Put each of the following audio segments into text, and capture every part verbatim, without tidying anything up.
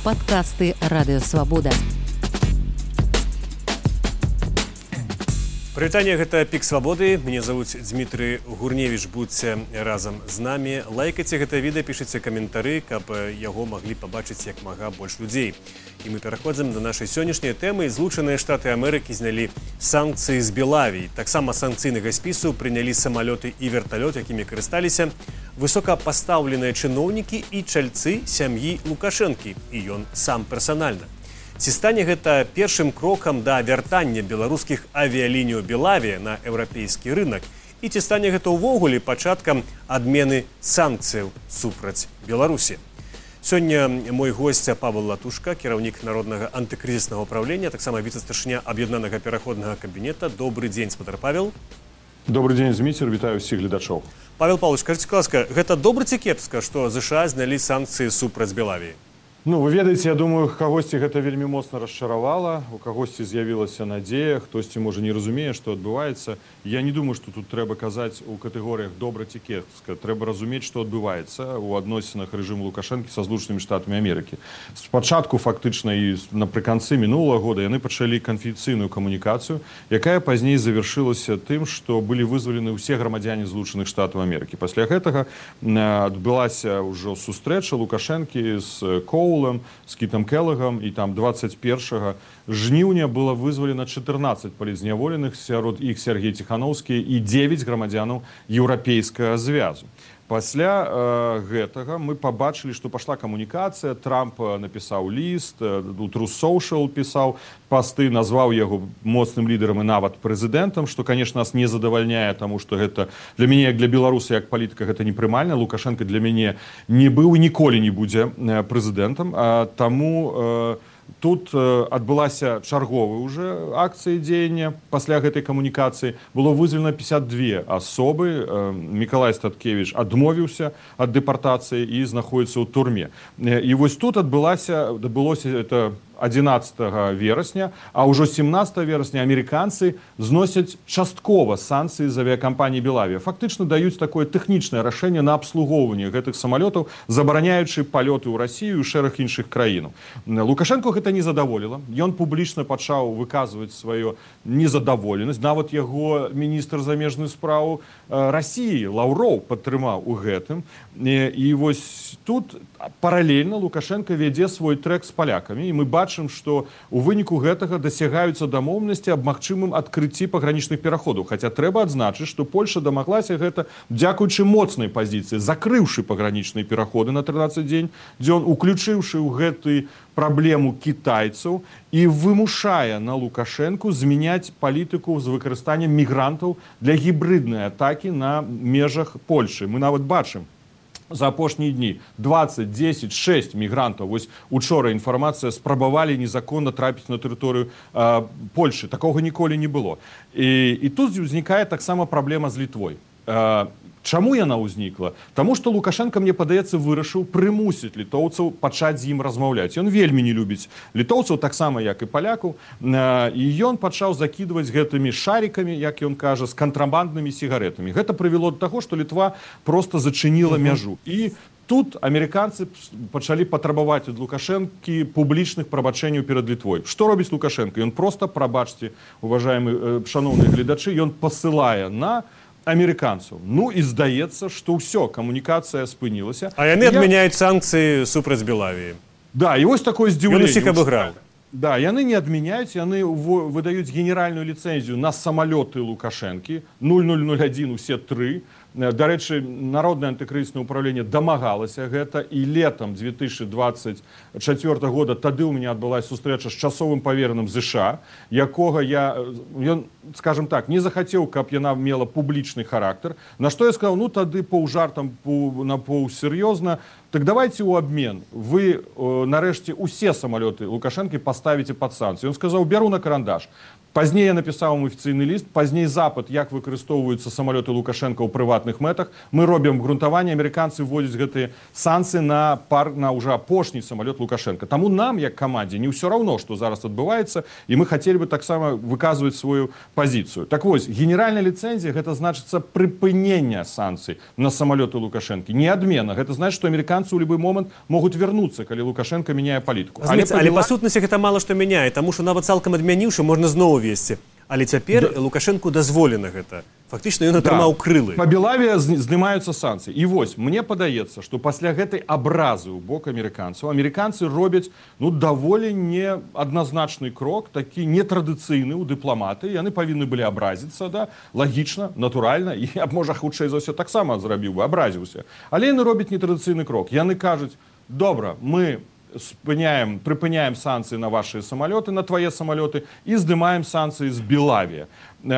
подкасты «Радио Свобода». Прывітанне, гэта Пік Свабоды. Мяне завуць Дмітрый Гурневіч. Будзьце разам з намі. Лайкайце гэта відэа, пішыце каментары, каб яго маглі пабачыць як мага больш людзей. І мы пераходзім да нашай сённяшняй тэмы. Злучаныя Штаты Амерыкі знялі санкцыі з Белавіі. Таксама санкцыйнага спісу прынялі самалёты і верталёт, якімі карысталіся высокапастаўленыя чыноўнікі і чальцы сям'і Лукашэнкі. І ён сам персанальна. Ці стане гэта першым крокам да вяртання беларускіх авіяліній Белавія на еўрапейскі рынок? І ці стане гэта ўвогуле пачаткам адмены санкцыяў супраць Беларусі? Сёння мой госць Павел Латушка, кіраўнік Народнага антыкрызіснага ўпраўлення, таксама віцэ-старшыня аб'яднанага пераходнага кабінета. Добры дзень, спадар Павел. Добрый дзень, Зміцер, вітаю ўсіх гледачоў. Павел Павлович, скажыце, ласка, гэта добра ці кепска, што ЗША знялі санкцыі супраць Белавіі? Ну, вы ведаеце, я думаю, кагосьці гэта вельмі моцна расчаравала, у кагосьці з'явілася надзея, хтосьці, можа, не разумее, што адбываецца. Я не думаю, што тут трэба казаць у катэгорыях добра ці кепска. Трэба разумець, што адбываецца ў адносінах рэжыму Лукашэнкі са Злучанымі Штатамі Амерыкі. Спачатку, фактычна, і напрыканцы мінулага года яны пачалі канфідэнцыйную камунікацыю, якая пазней завяршылася тым, што былі вызвалены ўсе грамадзяне Злучаных Штатаў Амерыкі. Пасля гэтага адбылася ўжо сустрэча Лукашэнкі з Коул, з Кітам Келагам, і там двадцать першага жніўня было вызвалена чатырнаццаць палізняволеных, сярод іх Сергей Ціханаўскі і дзевяць грамадзянаў еўрапейскага звязу. Пасля э, гэтага мы пабачылі, што пашла камунікацыя, Трамп напісаў ліст, у Truth Social пісаў пасты, назваў яго моцным лідарам і нават прэзідэнтам, што, канешне, нас не задавальняе, таму што гэта для мяне, як для беларуса, як палітыка, гэта непрымальна. Лукашенко для мяне не быў і ніколі не будзе прэзідэнтам, а таму э, тут адбылася чарговая уже акцыя дзеяння. Пасля гэтай камунікацыі было вызвалена пятьдесят две асобы. Мікалай Статкевіч адмовіўся ад дэпартацыі і знаходіцца ў турме. І вось тут адбылася, адбылося это адзінаццатага верасня, а ўжо семнадцатага верасня амерыканцы зносяць часткова санкцыі з авіякампаніі Белавія. Фактычна даюць такое тэхнічнае рашэнне на абслугоўванне гэтых самалётаў, забараняючы палёты ў Расію і шэраг іншых краінаў. Лукашенко гэта не задаволіла. Ён публічна пачаў выказваць сваю незадаволенасць. Нават яго міністр замежных спраў Расіі Лаўроў падтрымаў у гэтым. І вось тут паралельна Лукашенко вядзе свой трэк з палякамі, і мы бачым, што у выніку гэтага дасягаюцца дамоўнасці аб магчымым адкрыцці пагранічных пераходаў. Хаця трэба адзначыць, што Польша дамаглася гэта дзякуючы моцнай пазіцыі, закрыўшы пагранічныя пераходы на трынаццаць дзень дзён, уключыўшы ў гэты праблему кітайцаў і вымушае на Лукашэнку змяняць палітыку з выкарыстаннем мігрантаў для гібрыднай атакі на межах Польшы. Мы нават бачым, за апошнія дні двадцать, десять, шесть мігрантаў. Вось учора інфармацыя, спрабавалі незаконна трапіць на тэрыторыю э, Польшы. Такога ніколі не было. І, і тут узнікае таксама праблема з Літвой. Э, Чаму яна ўзнікла? Таму што Лукашенко, мне падаецца, вырашыў прымусіць літоўцаў пачаць з ім размаўляць. Ён вельмі не любіць літоўцаў, таксама як і палякаў, і ён пачаў закідваць гэтымі шарикамі, як ён кажа, з кантрабанднымі сігарэтамі. Гэта прывяло да таго, што Літва проста зачыніла мяжу. І тут амерыканцы пачалі патрабаваць ад Лукашэнкі публічных прабачэнняў перад Літвой. Што робіць Лукашенко? Ён проста, прабачце, уважаемыя шаноўныя гледачы, ён пасылае на амерыканцаў. Ну і здаецца, што ўсё, камунікацыя спынілася. А яны адмяняюць санкцыі супраць Белавіі. Да, і вось такое здзіўленне. Ён усіх абыграў. Да, яны не адмяняюць, яны выдаюць генеральную ліцэнзію на самалёты Лукашэнкі, нуль нуль нуль адзін, усе тры. Дарэчы, Народнае антыкрызіснае ўпраўленне дамагалася гэта, і летам две тысячи двадцать чацвёртага года тады ў мяне адбылася сустрэча з часовым павераным ЗША, якога я, ён, скажем так, не захацеў, каб яна мела публічны характар. На што я сказаў, ну тады паўжартам, напаўсур'ёзна, так давайте ў абмен вы, нарэшце, усе самалёты Лукашэнкі паставіце пад санкцыі. Ён сказаў, бяру на карандаш. Пазней я напісаў ім афіцыйны ліст, пазней запыт, як выкарыстоўваюцца самалёты Лукашэнка ў прыватных мэтах. Мы робім грунтаванне, амерыканцы вводзяць гэтыя санкцыі на пар на ўжо апошні самалёт Лукашэнка. Таму нам, як камандзе, не ўсё раўно, што зараз адбываецца, і мы хацелі бы таксама выказваць сваю пазіцыю. Так вось, генеральная ліцэнзія гэта значыцца прыпынення санкцый на самалёты Лукашэнкі, не адмена. Гэта значыць, што амерыканцы американцы ў любы момант могуць вярнуцца, калі Лукашенко мяняе палітыку. Але, але па сутнасці гэта мала што мяняе, таму што нават цалкам адмяніўшы можна зноў весці. Але цяпер да. Лукашенку дазволена гэта. Фактычна ён атрымаў да. крылы. Па Белаве здымаюцца санкцыі. І вось, мне падаецца, што пасля гэтай абразы ў бок амерыканцаў, амерыканцы робяць ну, даволі неадназначны крок, такі нетрадыцыйны ў дыпламаты. Яны павінны былі абразіцца, да? Лагічна, натуральна. І я, можа, хутчэй за ўсё таксама зрабіў бы, абразіўся. Але яны робяць нетрадыцыйны крок. Яны кажуць, добра, мы спыняем, припыняем санкции на ваши самолеты, на твои самолеты, и здымаем санкции з Белаві.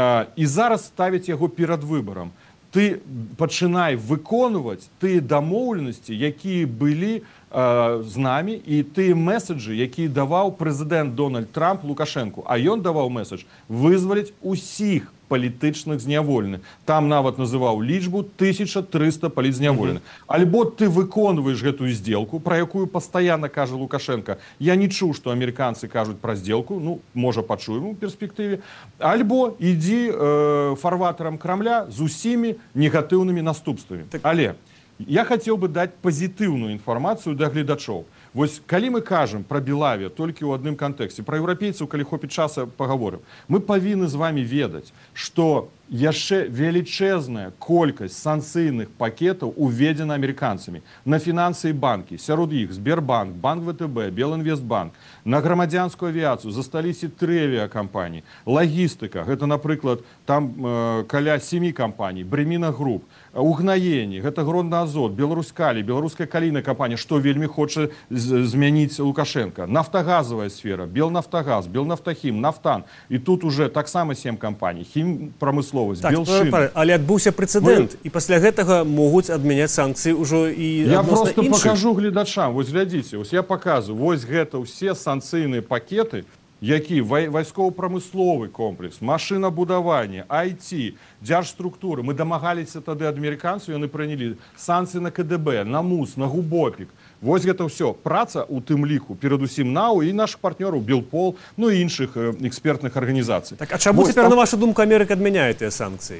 І зараз ставяць яго перад выбарам. Ты пачынай выконваць тыя дамоўленасці, якія былі э, з намі, і тыя месаджы, якія даваў прэзідэнт Дональд Трамп Лукашенку. А ён даваў месадж вызваліць усіх палітычных зняволеных. Там нават называў лічбу тысяча трыста палітзняволеных. Mm-hmm. Альбо ты выконваеш гэтую сделку, пра якую пастаянна кажа Лукашенко. Я не чуў, што амерыканцы кажуць пра сделку, ну, можа, пачуем у перспектыве. Альбо ідзі э, фарватарам Крамля з усімі негатыўнымі наступствамі. Так... Але я хацеў бы даць пазітыўную інфармацыю да гледачоў. Вось, калі мы кажам пра Белаве толькі ў адным кантэксце, пра еўрапейцаў, калі хопіць часа, пагаворым, мы павінны з вамі ведаць, што яшчэ велічэзная колькасць санкцыйных пакетаў уведзена амерыканцамі на фінансы і банкі. Сярод іх Сбербанк, Банк ВТБ, Белінвестбанк, на грамадзянскую авіяцыю засталіся тры авіякампаніі. Лагістыка, гэта, напрыклад, там э, каля сямі кампаній, Бреміна Груп, Угнаенні, гэта Гродна-Азот, Беларускалі, беларуская калійная кампанія, што вельмі хоча змяніць Лукашенко. Нафтагазавая сфера, Белнафтагаз, Белнафтахім, Нафтан. І тут уже таксама сем кампаній. Хімпрамысловасць, так, Белшин. Але адбыўся прэцэдэнт, мы... і пасля гэтага могуць адмяняць санкцыі ўжо і я просто іншых. Покажу гледачам. Вось глядзіце, вось я показываю. Вось гэта ўсе санкцыйныя пакеты, які вайсково-прамысловы комплекс, машынабудаванне, ай ти, дзяржструктуры. Мы дамагаліся тады ад амерыканцаў, яны прынялі санкцыі на ка дэ бэ, на МУС, на Губопік. Вось гэта ўсё. Праца у тым ліку, перадусім НАУ і нашых партнёраў Белпол, ну і іншых э, экспертных арганізацый. Так, а чаму цяпер, там... на вашу думку, Амерыка адмяняе тыя санкцыі?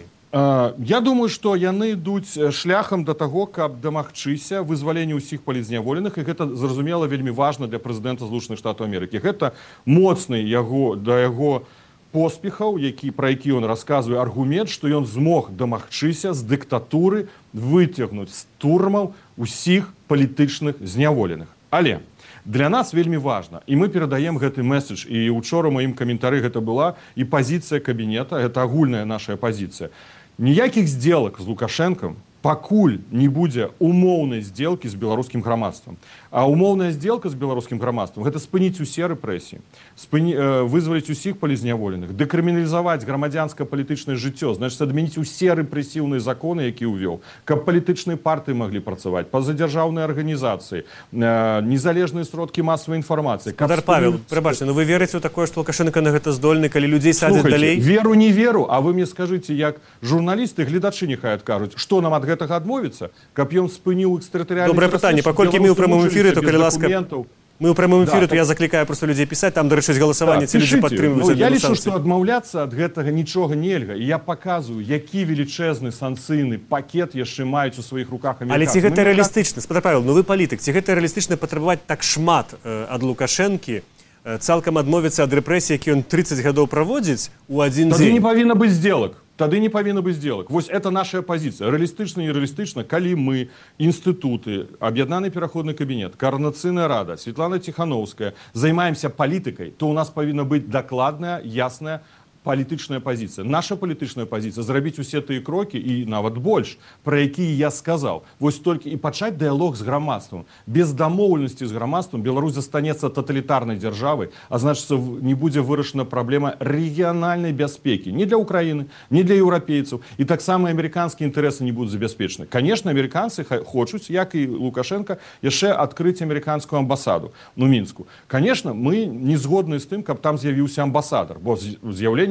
Я думаю, што яны ідуць шляхам да таго, каб дамагчыся вызвалення ўсіх палітзняволеных, і гэта, зразумела, вельмі важна для прэзідэнта Злучаных Штатаў Амерыкі. Гэта моцны яго, да яго поспехаў, які, пра які ён расказвае аргумент, што ён змог дамагчыся з дыктатуры выцягнуць з турмаў усіх палітычных зняволеных. Але для нас вельмі важна, і мы перадаем гэты месседж, і учора ў маім каментары гэта была і пазіцыя кабінета, гэта агульная наша пазіцыя. Ніякіх сделак з Лукашенком пакуль не будзе умоўнай сделкі з беларускім грамадствам. А умоўная сделка з беларускім грамадствам гэта спыніць усе рэпрэсіі, спыні, э, вызваліць усіх палітзняволеных, дэкрыміналізаваць грамадзянска-палітычнае жыццё, значыць адмяніць усе рэпрэсіўныя законы, які ўвёў, каб палітычныя партыі маглі працаваць, пазадзяржаўныя арганізацыі, э, незалежныя сродкі масавай інфармацыі. Гадар Павел, прабачце, ну вы верыце ў такое, што Лукашенко на гэта здольны, калі людзей садзяць далей? Веру, не веру, а вы мне скажыце, як журналісты, гледачы няхай адкажуць, што нам ад гэтага адмовіцца, каб ён спыніў экстэрытарыяльны... Добрае пытанне, паколькі мы ў прамым эфіры, то калі ласка... Мы ў прамым эфіры, да, то так... я заклікаю просто людзей пісаць, там, да рэчы, галасаванне, да, ці людзі падтрымліваюць. Ну, я лічу, што адмаўляцца ад гэтага нічога нельга. І я паказваю, які велічэзны санкцыйны пакет яшчэ маюць у сваіх руках амерыканцы. Але ці гэта ну, рэалістычна? Спадар Павел, ну вы палітык, ці гэта рэалістычна патрабаваць так шмат э, ад Лукашэнкі, э, цалкам адмовіцца ад рэпрэсій, які ён трыццаць гадоў праводзіць у адзін Тады дзень? не павінна быць сделак. Тады не павінна быць сделак. Вось это наша пазіцыя. Рэалістычна і рэалістычна, калі мы, інстытуты, аб'яднаны пераходны кабінет, Коордынацыйная рада, Светлана Тихановская, займаемся палітыкай, то у нас павінна быць дакладная, ясная палітычная пазіцыя. Наша палітычная пазіцыя зрабіць усе тыя крокі і нават больш, пра якія я сказаў. Вось толькі і пачаць дыялог з грамадствам. Без дамоўленасці з грамадствам Беларусь застанецца таталітарнай дзяржавай, а значыцца не будзе вырашана праблема рэгіянальнай бяспекі. Не для Украіны, не для еўрапейцаў. І таксама амерыканскія інтарэсы не будуць забяспечаны. Канешне, амерыканцы хочуць, як і Лукашенко, яшчэ адкрыць амерыканскую амбасаду, ну, Мінску. Канешне, мы не згодны з тым, каб там з'явіўся амбасадар, бо з'яўленне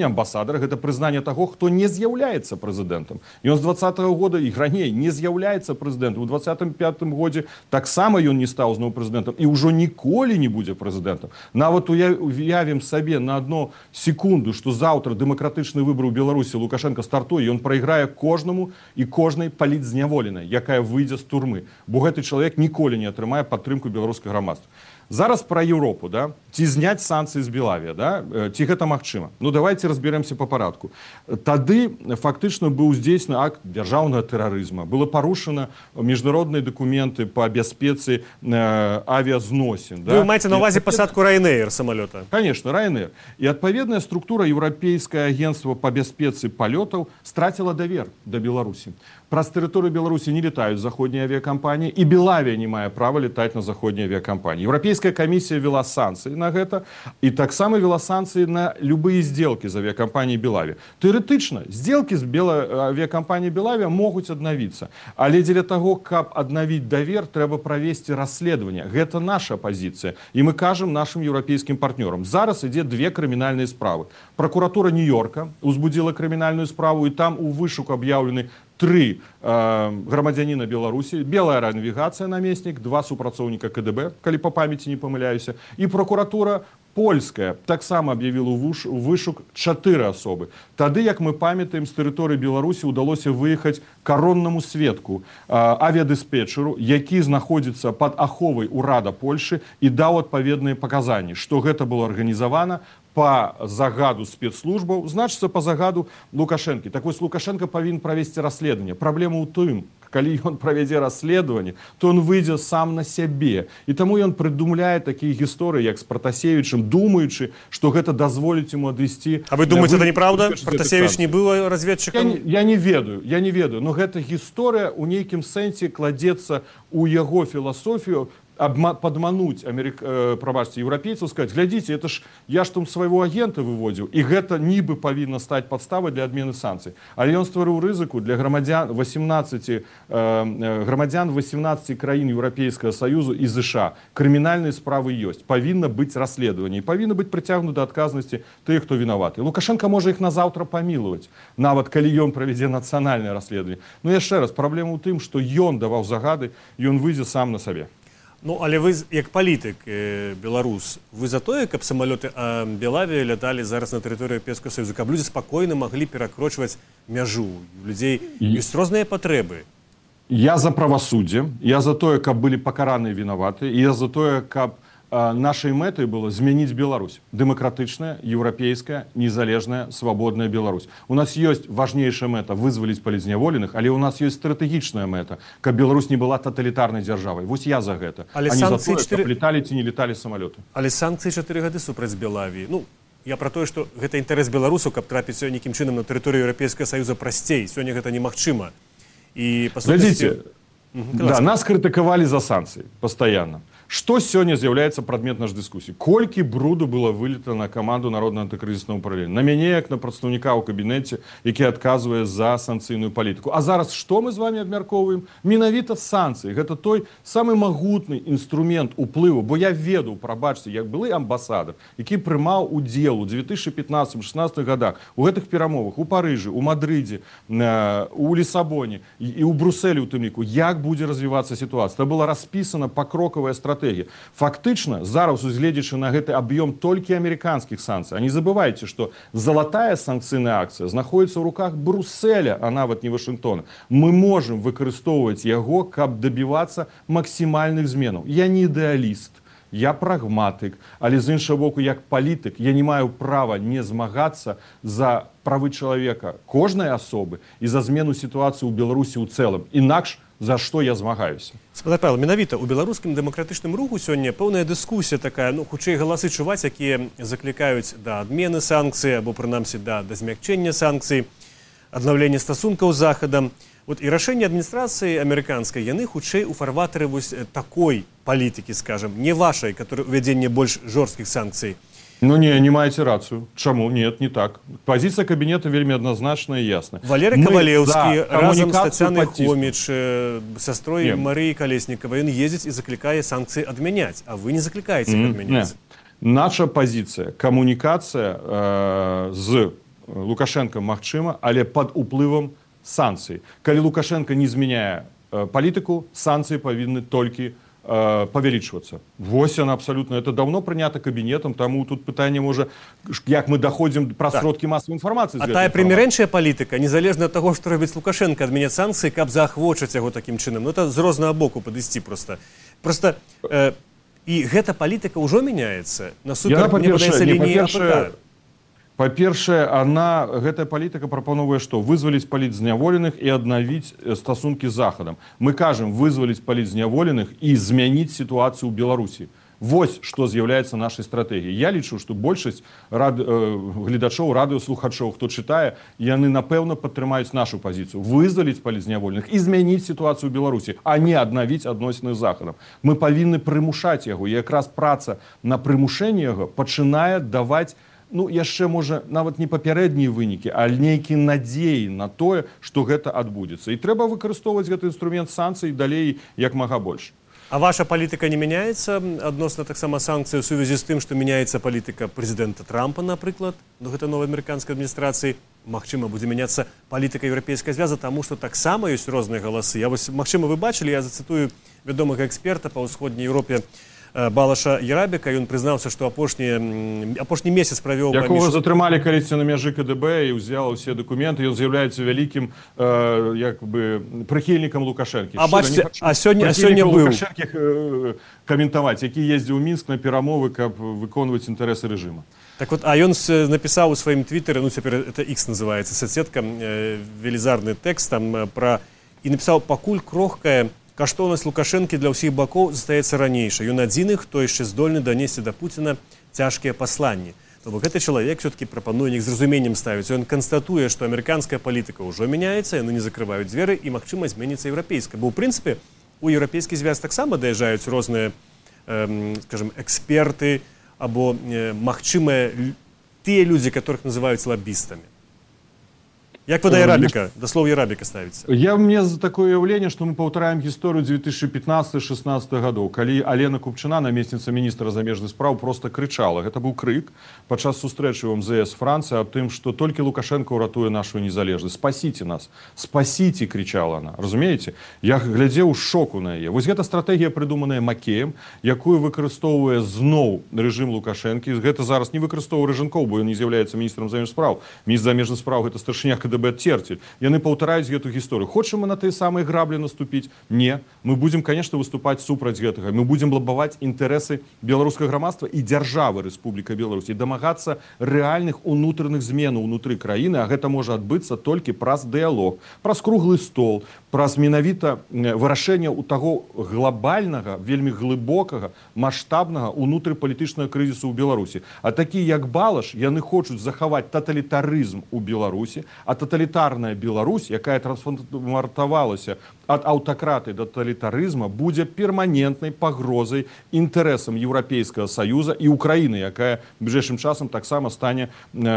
рашэнне амбасадара гэта прызнанне таго, хто не з'яўляецца прэзідэнтам. Ён з двадцатага года і раней не з'яўляецца прэзідэнтам. У двадцатым пятым годзе таксама ён не стаў зноў прэзідэнтам і ўжо ніколі не будзе прэзідэнтам. Нават уявім сабе на одну секунду, што заўтра дэмакратычны выбар у Беларусі Лукашенко стартуе, ён прайграе кожнаму і кожнай палітзняволенай, якая выйдзе з турмы, бо гэты чалавек ніколі не атрымае падтрымку беларускага грамадства. Зараз про Еўропу, да? Ці зняць санкцыі з Белавія, да? Ці гэта магчыма? Ну давайте разберемся по парадку. Тады фактычна быў здзейснены акт дзяржаўнага тэрарызма. Было парушана міжнародныя дакументы по бяспецы э, авіазносін. Да? Вы маеце на увазе пасадку Ryanair самолета? Конечно, Ryanair. І адпаведная структура Еўрапейскае агентства по бяспецы палётаў страціла давер да Беларусі. Праз тэрыторыю Беларусі не летаюць заходнія авіакампаніі, і Белавія не мае права летаць на заходнія авіакампаніі. Еўрапейская камісія вела санкцыі на гэта, і таксама вела санкцыі на любыя здзелкі з авіакампаніяй Белавія. Тэоретычна, здзелкі з авіакампаніяй Белавія могуць аднавіцца, але дзеля таго, каб аднавіць давер, трэба правесці расследаванне. Гэта наша пазіцыя, і мы кажам нашым еўрапейскім партнёрам. Зараз ідзе две крымінальныя справы. Пракуратура Нью-Йорка узбудзіла крымінальную справу, і там у вышуку аб'яўлены три э, грамадзяніна Беларусі, белая ранавігацыя намеснік, два супрацоўніка ка дэ бэ, калі па памяці не памыляюся, і пракуратура польская таксама аб'явіла ў вышук чатыры асобы. Тады, як мы памятаем, з тэрыторыі Беларусі ўдалося выехаць кароннаму сведку, э, авіядыспетчеру, які знаходзіцца пад аховай урада Польшы і даў адпаведныя паказанні, што гэта было арганізавана по загаду спецслужбаў, значыцца по загаду Лукашэнкі. Так вось Лукашенко павінен правесці расследаванне. Праблема ў тым, калі ён правядзе расследаванне, то он выйдзе сам на сябе. І таму ён прыдумляе такія гісторыі, як з Пратасевічым, думаючы, што гэта дазволіць ему адысці... А вы думаете, это неправда? Пратасевіч не быў разведчыкам? Я, я не ведаю, я не ведаю. Но гэта гісторыя ў нейкім сэнсе кладзецца ў яго філасофію, подмануть америк... э, пробачьте, европейцев, сказать, глядите, это ж я ж там своего агента выводил, и это нібы повинно стать подставой для отмены санкций. Але он створил рызыку для громадян восемнадцати, э, громадян восемнадцати краін Европейского Союза и США. Криминальные справы есть. Повинно быть расследование. Повинно быть притягнуты до отказности тех, кто виноват. И Лукашенко может их на завтра помиловать. Нават, калі ён проведзе национальное расследование. Но еще раз, проблема у тым, что ён давал загады, и он выйдзе сам на себе. Ну, але ви, як політик, е, беларус, ви за тое, каб самолеты а, Белавія ляталі зараз на тэрыторыі Еўрапейскага Союза, каб людзі спакойна маглі перакрочваць мяжу. У людзей ёсць розныя патрэбы. Я за правасуддзе, я за тое, каб былі пакараныя вінаваты, і я за тое, каб а, нашай мэтай было змяніць Беларусь. Дэмакратычная, еўрапейская, незалежная, свабодная Беларусь. У нас ёсць важнейшая мэта вызваліць палізняволеных, але ў нас ёсць стратэгічная мэта, каб Беларусь не была таталітарнай дзяржавай. Вось я за гэта. Але а не за тое, чатыры... каб леталі ці не леталі самалёты. Але санкцыі чатыры гады супраць Белавіі. Ну, я пра тое, што гэта інтарэс беларусаў, каб трапіць нейкім чынам на тэрыторыю Еўрапейскага Саюза прасцей. Сёння гэта немагчыма. І па сутнасці... Да, нас крытыкавалі за санкцыі пастаянна. Што сёння з'яўляецца прадмет нашай дыскусіі? Колькі бруду было вылета на каманду Народнага антыкрызіснага ўправлення? На мяне, як на прадстаўніка ў кабінеце, які адказвае за санкцыйную палітыку. А зараз што мы з вами абмяркоўваем? Менавіта санкцыі. Гэта той самы магутны інструмент уплыву, бо я ведаў, прабачце, як былы амбасадар, які прымаў удзел у две тысячи пятнадцатым — две тысячи шестнадцатым годах у гэтых перамовах у Парыжы, у Мадрыдзе, у Лісабоне і ў Брусэлі у тым ліку, як будзе развівацца сітуацыя. Гэта была распісана пакрокавая стратэгія. Фактычна, зараз, узгледзячы на гэты аб'ём толькі амерыканскіх санкцый, а не забывайце, што залатая санкцыйная акцыя знаходіцца ў руках Брусэля, а нават не Вашынгтона. Мы можам выкарыстоўваць яго, каб дабівацца максімальных зменаў. Я не ідэаліст, я прагматык, але з іншага боку, як палітык, я не маю права не змагацца за правы чалавека кожнай асобы і за змену сітуацыі ў Беларусі ў цэлым. Інакш за што я змагаюся. Спадар Павел, менавіта у беларускім дэмакратычным руху сёння пэўная дыскусія такая, ну, хутчэй галасы чуваць, якія заклікаюць да адмены санкцый або прынамсі да, да змякчэння санкцый, аднаўлення стасункаў з захадам. Вот і рашэнне адміністрацыі амерыканскай, яны хутчэй у фарватары вось такой палітыкі, скажам, не вашай, которая увядзенне больш жорсткіх санкцый. Ну не, не маеце рацыю. Чаму? Нет, не так. Пазіцыя кабінета вельмі адназначная і ясная. Валерый Кавалеўскі разам з Тацянай Хоміч, сястрой Марыі Калеснікавай, ён ездзіць і заклікае санкцыі адмяняць, а вы не заклікаеце іх адмяняць. Наша пазіцыя, камунікацыя э, з Лукашенко магчыма, але пад уплывам санкцый. Калі Лукашенко не змяняе палітыку, санкцыі павінны толькі павялічвацца. Вось яна абсалютна. Это давно прынята кабінетам, таму тут пытанне можа, як мы даходзім пра сродкі масавай інфармацыі. А тая прымірэншая палітыка, незалежна ад таго, што робіць Лукашенко, адмяняць санкцыі, каб заахвочыць яго такім чынам. Ну, это з рознага боку падысці проста. Проста, э, і гэта палітыка ўжо мяняецца насупер, мне падаецца, лініі АПК. Па-першае, она, гэтая палітыка прапановвае што? Вызваліць палітзняволеных і аднавіць стасункі з Захадам. Мы кажам вызваліць палітзняволеных і змяніць сітуацыю ў Беларусі. Вось што з'яўляецца нашай стратэгіяй. Я лічу, што большасць рад... гледачоў, радыёслухачоў, хто чытае, яны, напэўна, падтрымаюць нашу пазіцыю. Вызваліць палітзняволеных і змяніць сітуацыю ў Беларусі, а не аднавіць адносіны з Захадам. Мы павінны прымушаць яго. І якраз праца на прымушэнне яго пачынае даваць, ну, яшчэ, можа, нават не папярэднія вынікі, а нейкія надзеі на тое, што гэта адбудзецца. І трэба выкарыстоўваць гэты інструмент санкцый далей як мага больш. А ваша палітыка не мяняецца адносна таксама санкцый у сувязі з тым, што мяняецца палітыка прэзідэнта Трампа, напрыклад, до гэтай новай амерыканскай адміністрацыі? Магчыма, будзе мяняцца палітыка еўрапейскай звязы, таму што таксама ёсць розныя галасы. Я вось, магчыма, вы бачылі, я зацытую вядомага эксперта па ўсходняй Еўропе Балаша Ярабіка, ён прызнаўся, што апошні, апошні месяц правёў... Якога паміж... затрымалі калісьці на мяжы КДБ і ўзяла ўсе дакументы, ён з'яўляецца вялікім э, як бы, прыхільнікам Лукашэнкі. А бачце, а сёння, а сёння быў... Лукашэнкі э, каментаваць, які ездзіў у Мінск на перамовы, каб выконваць інтарэсы рэжыма. Так вот, а ён напісаў у сваім твітары, ну цяпер это X называецца, соцсетка, э, велізарны тэкст там э, пра... І напісаў, пакуль крохкая каштоўнасць Лукашэнкі для ўсіх бакоў застаецца ранейшай. Ён адзіны, хто яшчэ здольны данесці да Пуціна цяжкія пасланні. То бок гэты чалавек все-таки прапануе іх з разуменнем ставіць. Ён канстатуе, што амерыканская палітыка ўжо мяняецца, яны не закрываюць дзверы і, магчыма, зменіцца еўрапейская. Бо, ў прынцыпе, у еўрапейскі звяз таксама даязджаюць розныя, э, скажем, эксперты або, э, магчымыя, тыя людзі, которых называюць лаббістамі. Як вы да Ярабіка, да слова Ярабіка ставіце? Я, мне такое уяўленне, што мы паўтараем гісторыю две тысячи пятнадцатого — шестнадцатого гадоў, калі Алена Купчына, намесніца міністра замежных спраў, проста крычала. Гэта быў крык падчас сустрэчы ў эм зэ эс Францыі аб тым, што толькі Лукашенко ўратуе нашу незалежнасць. Спасіце нас, спасіце, крычала она. Разумееце? Я глядзеў шоку на яе. Вось гэта стратэгія, прыдуманая Макеем, якую выкарыстоўвае зноў рэжым Лукашэнкі. Гэта зараз не выкарыстоўвае Рыжанкоў, бо ён не з'яўляецца міністрам замежных спраў. Міністр замежных спраў — гэта старшыня КДБ Терцель. Яны паўтараюць гэту гісторыю. Хочам мы на тыя самыя граблі наступіць? Не. Мы будзем, конечно, выступаць супраць гэтага. Мы будзем лабаваць інтарэсы беларускага грамадства і дзяржавы Рэспубліка Беларусь і дамагацца рэальных унутраных зменаў унутры краіны, а гэта можа адбыцца толькі праз дыялог, праз круглы стол, праз менавіта вырашэнне ў таго глобальнага, вельмі глыбокага, маштабнага унутрыпалітычнага крызісу ў Беларусі. А такія як Балаш, яны хочуць захаваць таталітарызм у Беларусі, а таталітарная Беларусь, якая трансфармавалася ад аўтакратыі да таталітарызма, будзе перманентнай пагрозай інтарэсам Еўрапейскага Саюза і Украіны, якая бліжэйшым часам таксама стане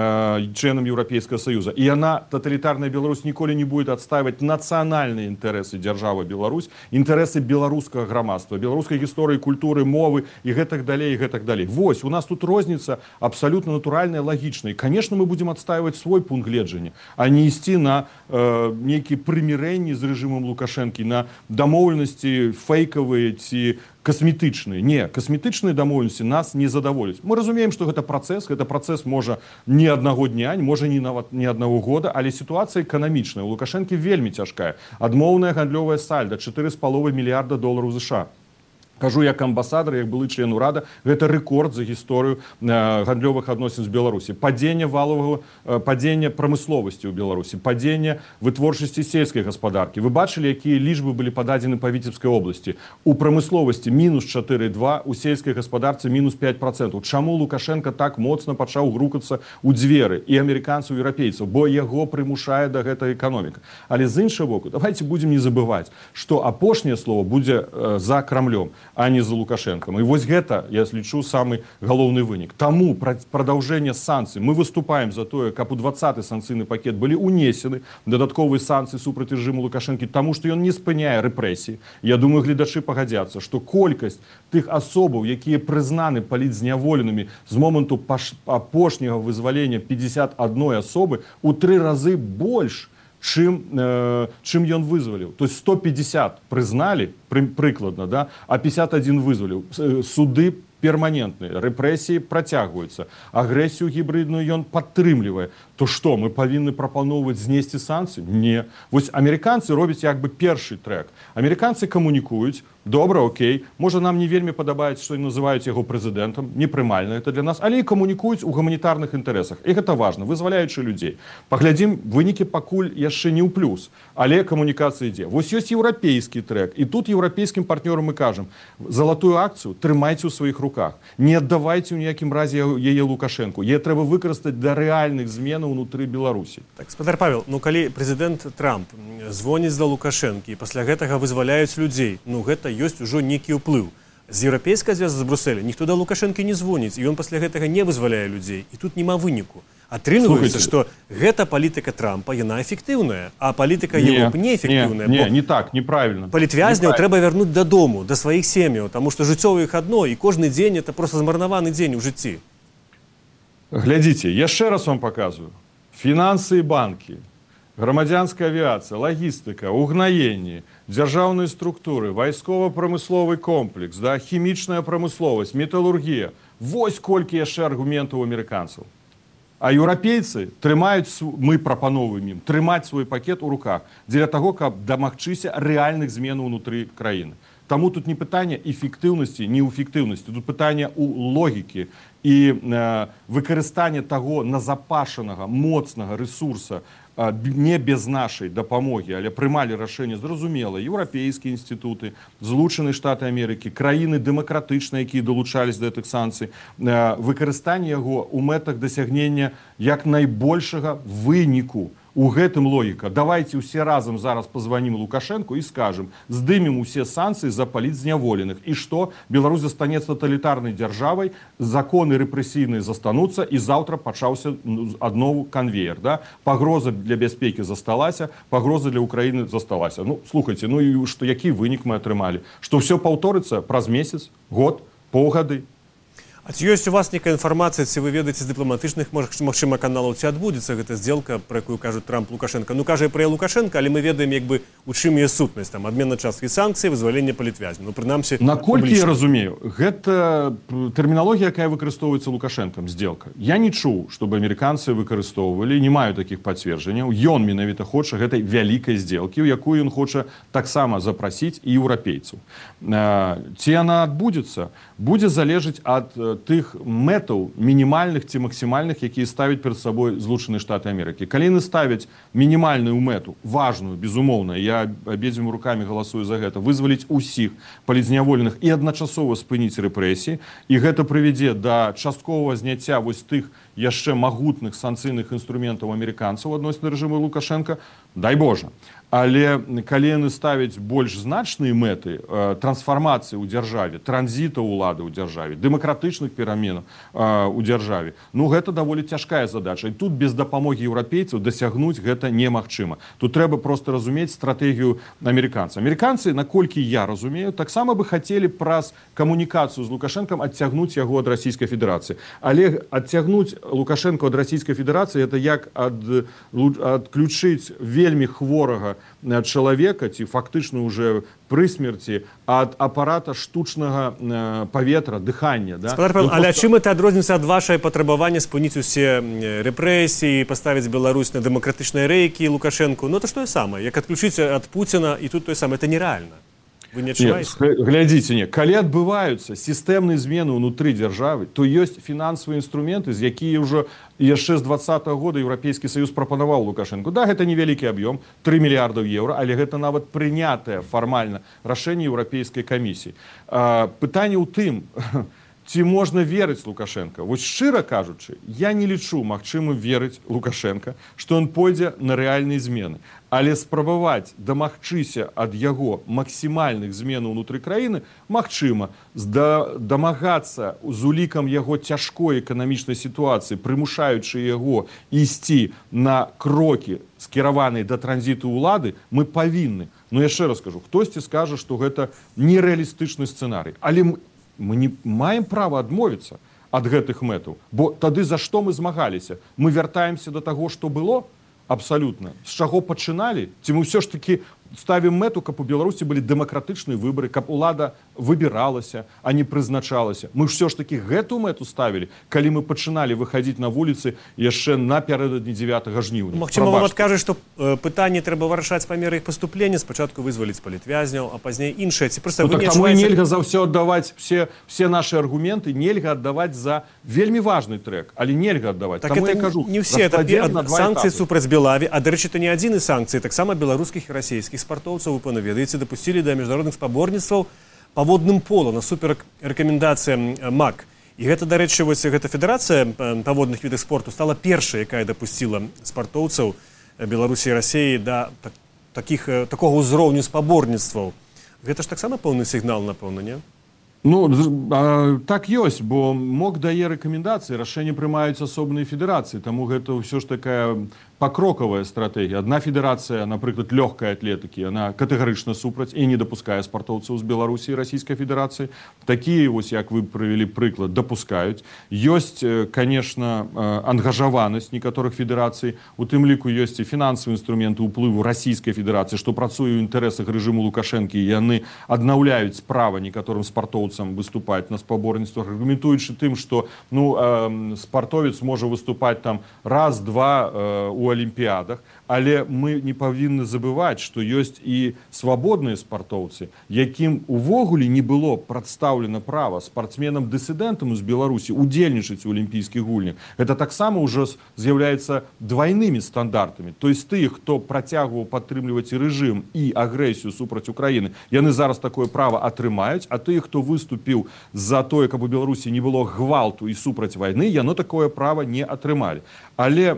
э, членам Еўрапейскага Саюза. І яна, таталітарная Беларусь, ніколі не будзе адстаиваць нацыянальныя інтарэсы дзяржавы Беларусь, інтарэсы беларускага грамадства, беларускай гісторыі, культуры, мовы і гэтак далей, і гэтак далей. Вось, у нас тут розніца абсалютна натуральная, лагічная. Конечно, мы будзем адстаиваць свой пункт гледжання, а не ісці на э, нейкія прымірэнні з рэжымам Лукашэнкі, на дамоўленасці фейкавыя ці касметычныя. Не, касметычныя дамоўленасці нас не задаволяць. Мы разумеем, што гэта працэс, гэта працэс можа не аднаго дня, можа не нават не аднаго года, але сітуацыя эканамічная. У Лукашэнкі вельмі цяжкая. Адмоўная гандлёвая сальда чатыры з паловай мільярда долараў США. Кажу як амбасадар, як былы член урада, гэта рэкорд за гісторыю э, гандлёвых адносін з Беларусі. Падзенне валовага, э, падзенне прамысловасці ў Беларусі, падзенне вытворчасці сельскай гаспадаркі. Вы бачылі, якія лічбы былі пададзены па Віцебскай обласці. У прамысловасці мінус чатыры два, у сельскай гаспадарцы мінус пяць процентаў. Чаму Лукашенко так моцна пачаў грукацца ў дзверы і амерыканцаў, і еўрапейцаў? Бо яго прымушае да гэтай эканоміка. Але з іншага боку, давайте будзем не забываць, што апошняе слово будзе э, за Крамлём. а не за Лукашенком. И вот это, я лічу, самый галоўны вынік. Таму продолжение санкций. Мы выступаем за то, как у двадцаты санкцыйны пакет были унесены додатковые санкции супраць режиму Лукашенко, тому что он не спыняе репрессии. Я думаю, гледачы пагадзяцца, что колькасць тых асобаў, якія прызнаны палітзняволенымі з моманту апошняга вызвалення пятьдесят одной асобы, у три разы больш, чым, э, чым ён вызваліў. То есть сто пятьдесят прызналі, пры, прыкладна, да, а пятьдесят один вызваліў. Суды перманентныя, рэпрэсіі працягваюцца, агрэсію гібридную ён падтрымлівае. То што, мы павінны прапаноўваць знесці санкцыі? Не. Вось амерыканцы робяць як бы першы трэк. Амерыканцы камунікуюць, добра, окей, можа нам не вельмі падабаецца, што называюць яго прэзідэнтам, непрымальна это для нас, але і камунікуюць у гуманітарных інтарэсах. І гэта важна, вызваляючы людзей. Паглядзім, вынікі пакуль яшчэ не ў плюс, але камунікацыя ідзе. Вось ёсць еўрапейскі трэк, і тут еўрапейскім партнёрам мы кажам, залатую акцыю трымайце ў сваіх руках, не аддавайце ў ніякім разе яе Лукашэнку, яе трэба выкарыстаць для рэальных зменаў унутры Беларусі. Так, спадар Павел, ну калі прэзідэнт Трамп звоніць да Лукашэнкі і пасля гэтага вызваляюць людзей, ну гэта ёсць ужо нейкі ўплыў. З еўрапейскай звязы з Брусселя ніхто да Лукашэнкі не звоніць, і ён пасля гэтага не вызваляе людзей, і тут няма выніку. Атрымліваецца, што гэта палітыка Трампа, яна эфектыўная, а палітыка Европы неэфектыўная. Не, не, не так, неправільна. Палітвязняў трэба вярнуць дадому, да сваіх сем'яў, таму што жыццё ў іх адно, і кожны дзень это проста змарнаваны дзень у жыцці. Глядзіце, яшчэ раз вам паказваю. Фінансы і банкі, грамадзянская авіяцыя, лагістыка, угнаенне, дзяржаўныя структуры, вайскова-прамысловы комплекс, да, хімічная прамысловасць, металургія. Вось колькі яшчэ аргументаў амерыканцаў. А еўрапейцы трымаюць, мы прапаноўваем ім, трымаць свой пакет у руках дзеля таго, каб дамагчыся рэальных зменаў унутры краіны. Таму тут не пытанне эфектыўнасці, не эфектыўнасці, тут пытанне ў логікі і э, выкарыстання таго назапашанага, моцнага рэсурса э, не без нашай дапамогі, але прымалі рашэнне зразумела еўрапейскія інстытуты, Злучаныя Штаты Амерыкі, краіны дэмакратычныя, якія далучались да гэтых санкцый, э, выкарыстанне яго ў мэтах дасягнення як найбольшага выніку. У гэтым логіка. Давайте усе разам зараз позвоним Лукашенку и скажем, здымем усе санкции за палітзняволеных. И что? Беларусь застанется тоталитарной державой, законы репрессийные застанутся, и завтра пачаўся адно конвейер. Да? Пагроза для бяспекі засталася, пагроза для Украины засталася. Ну, слухайте, ну и что, які вынік мы атрымалі? Что все паўторыцца праз месяц, год, паўгады? А ці ёсць у вас нейкая інфармацыя, ці вы ведаеце з дыпламатычных, магчыма, каналаў, ці адбудзецца гэта здзелка, пра якую кажуць Трамп, Лукашенко? Ну, кажа пра Лукашенко, але мы ведаем, як бы, у чым є сутнасць, там, адмен на часткі санкцый, вызвалення палітвязняў. Ну, прынамсі, наколькі я разумею, гэта тэрміналогія, якая выкарыстоўваецца Лукашэнкам, здзелка. Я не чуў, чтобы амерыканцы выкарыстоўвалі, не маю такіх пацверджанняў. Ён менавіта хоча гэтай вялікай здзелкі, у якую ён хоча таксама запрасіць і еўрапейцаў. Ці яна адбудзецца, будзе залежыць ад тых мэтаў мінімальных ці максімальных, якія ставяць перад сабой Злучаныя Штаты Амерыкі. Калі яны ставяць мінімальную мэту, важную, безумоўна, я абедзвюма рукамі галасую за гэта, вызваліць усіх палітзняволеных і адначасова спыніць рэпрэсіі, і гэта прывядзе да частковага зняцця вось тых яшчэ магутных санкцыйных інструментаў амерыканцаў адносна рэжыму Лукашенка, дай Божа. Але калі яны ставяць больш значныя мэты э, трансфармацыі ў дзяржаве, транзіта ўлады ў дзяржаве, дэмакратычных пераменаў э, ў дзяржаве, ну гэта даволі цяжкая задача. І тут без дапамогі еўрапейцаў дасягнуць гэта немагчыма. Тут трэба проста разумець стратэгію амерыканцаў. Амерыканцы, наколькі я разумею, таксама бы хацелі праз камунікацыю з Лукашэнкам адцягнуць яго ад Расійскай Федэрацыі. Але адцягнуць Лукашэнка ад Расійскай Федэрацыі это як ад, адключыць вельмі хворага чалавека, ці фактычна уже пры смерці ад апарата штучнага э, паветра, дыхання. Да? Спадар Павел, але чым это адрозніваецца ад вашай патрабавання спыніць усе рэпрэсіі, паставіць Беларусь на дэмакратычныя рэйкі Лукашэнку? Ну это ж тое самае, як адключыць ад Пуціна, і тут тое самае, это нерэальна. Вы не адчуваеце? Глядзіце, не, калі адбываюцца сістэмныя змены ўнутры дзяржавы, то ёсць фінансавыя інструменты, з якія ўжо яшчэ з двадцатага года Еўрапейскі Саюз прапанаваў Лукашэнку. Да, гэта невялікі аб'ём, тры мільярдаў еўра, але гэта нават прынятае фармальна рашэнне Еўрапейскай камісіі. Пытанне ў тым, ці можна верыць Лукашенко. Вось шчыра кажучы, я не лічу магчымым верыць Лукашенко, што ён пойдзе на рэальныя змены. Але спрабаваць дамагчыся ад яго максімальных зменаў унутры краіны магчыма. Дамагацца з улікам яго цяжкой эканамічнай сітуацыі, прымушаючы яго ісці на крокі, скіраваныя да транзіту ўлады, мы павінны. Но яшчэ раз скажу, хтосьці скажа, што гэта нерэалістычны сцэнарый. Але мы не маем права адмовіцца ад гэтых мэтаў. Бо тады за што мы змагаліся? Мы вяртаемся да таго, што было? Абсолютно. З чаго пачыналі? Ці мы ўсё ж таки ставім мэту, каб у Беларусі былі дэмакратычныя выбары, каб улада выбіралася, а не прызначалася. Мы ўсё ж таки гэту мэту ставілі, калі мы пачыналі выхадзіць на вуліцы яшчэ напярэдадні дзевятага жніўня. Магчыма, вам адкажуць, што э, пытанне трэба вырашаць па меры іх паступлення, спачатку вызваліць палітвязняў, а пазней іншае. Ці проста ну, вы так, не таму адчуваеце... нельга за ўсё аддаваць все, все нашы аргументы, нельга аддаваць за вельмі важны трэк, але нельга аддаваць. Так это кажу, не ўсе, это санкцыі супраць Белаві, а дарэчы, это не адзіны санкцыі, таксама беларускіх і расійскіх спартоўцаў, вы пэўна ведаеце, дапусцілі да міжнародных спаборніцтваў па водным полу насуперак рэкамендацыям МАК. І гэта, дарэчы, вось гэта федэрацыя па водных відах спорту стала першай, якая дапусціла спартоўцаў Беларусі і Расіі да так, такіх, такога ўзроўню спаборніцтваў. Гэта ж таксама пэўны сігнал, напэўна, не? Ну, а, так ёсць, бо МОК дае рэкамендацыі, рашэнні прымаюць асобныя федэрацыі, таму гэта ўсё ж такая пакрокавая стратэгія. Адна федэрацыя, напрыклад, лёгкай атлетыкі, она катэгарычна супраць і не дапускае спартоўцаў з Беларусі і Расійскай Федэрацыі. Такія, вось, як вы прывялі прыклад, дапускаюць. Ёсць, конечно, ангажаванасць некаторых федэрацый, у тым ліку ёсць і фінансавыя інструменты ўплыву Расійскай Федэрацыі, што працуе ў інтарэсах рэжыму Лукашэнкі, і яны аднаўляюць права некаторым спартоўцам выступаць на спаборніцтвах, аргументуючы тым, што ну, э, спартовец можа выступаць там раз, два э, у алімпіядах, але мы не павінны забываць, што ёсць і свабодныя спартоўцы, якім увогуле не было прадстаўлена права спартсменам-дысідэнтам з Беларусі удзельнічаць у алімпійскіх гульнях. Гэта таксама ўжо з'яўляецца двайнымі стандартамі. То есть тых, хто працягваў падтрымліваць і рэжым і агрэсію супраць Украіны, яны зараз такое права атрымаюць, а тых, хто выступіў за тое, каб у Беларусі не было гвалту і супраць вайны, яно такое права не атрымалі. Але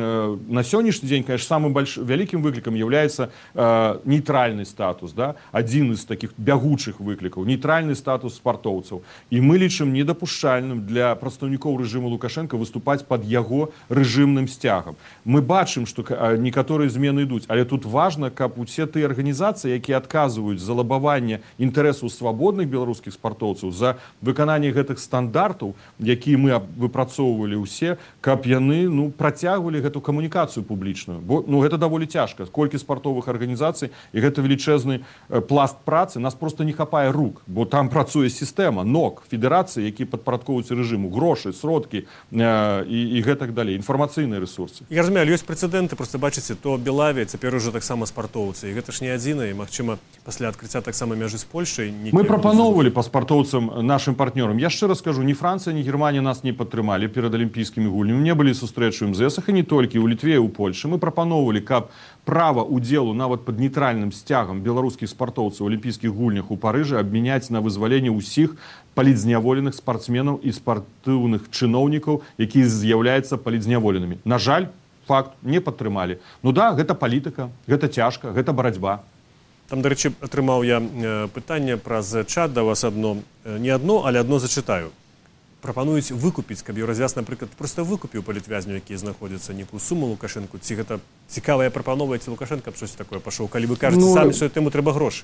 на сённяшні дзень, конечно, самым больш... вялікім выклікам являецца э, нейтральны статус, да? Адзін з такіх бягучых выклікаў, нейтральны статус спартоўцаў. І мы лічым недапушчальным для прадстаўнікоў рэжыму Лукашенко выступаць пад яго рэжымным сцягам. Мы бачым, што некаторыя змены ідуць, але тут важна, каб усе тыя арганізацыі, якія адказваюць за лабаванне інтарэсаў свабодных беларускіх спартоўцаў, за выкананне гэтых стандартаў, якія мы выпрацоўвалі ўсе, каб яны ну, працягвалі гэту камунікацыю публічную. Бо ну, гэта даволі цяжка. Колькі спартовых арганізацый, і гэта велічэзны э, пласт працы, нас просто не хапае рук, бо там працуе сістэма, НОК, федэрацыі, якія падпарадкоўваюцца рэжыму, грошы, сродкі э, і, і гэтак далей, інфармацыйныя рэсурсы. Я разумею, але ёсць прэцэдэнты, просто бачыце, то Белавія, цяпер ужо таксама спартоўцы, і гэта ж не адзіна, і, магчыма, пасля адкрыцця таксама мяжы з Польшай... Мы прапаноўвалі па спартоўцам нашым партнёрам. Я шчыра скажу, ні Францыя, ні Германія нас не падтрымалі перад алімпійскімі гульнямі. Не былі сустрэчы ў эм зэ эсах, і не толькі, у Літве і ў Польшы. Мы прапаноўвалі, каб права удзелу нават пад нейтральным сцягам беларускіх спартоўцаў у алімпійскіх гульнях у Парыжы абмяняць на вызваленне ўсіх палітзняволеных спартсменаў і спартыўных чыноўнікаў, якія з'яўляюцца палітзняволенымі. На жаль, факт, не падтрымалі. Ну да, гэта палітыка, гэта цяжка, гэта барацьба. Там, дарэчы, атрымаў я пытанне праз чат да вас адно, не адно, але адно зачытаю. Прапануюць выкупіць, каб Еўразвяз, напрыклад, проста выкупіў палітвязню, якія знаходзяцца нейкую суму Лукашэнку. Ці гэта цікавая прапанова, ці Лукашенка б щось такое пашоў, калі вы кажаце ну, самі, што тэму трэба грошы?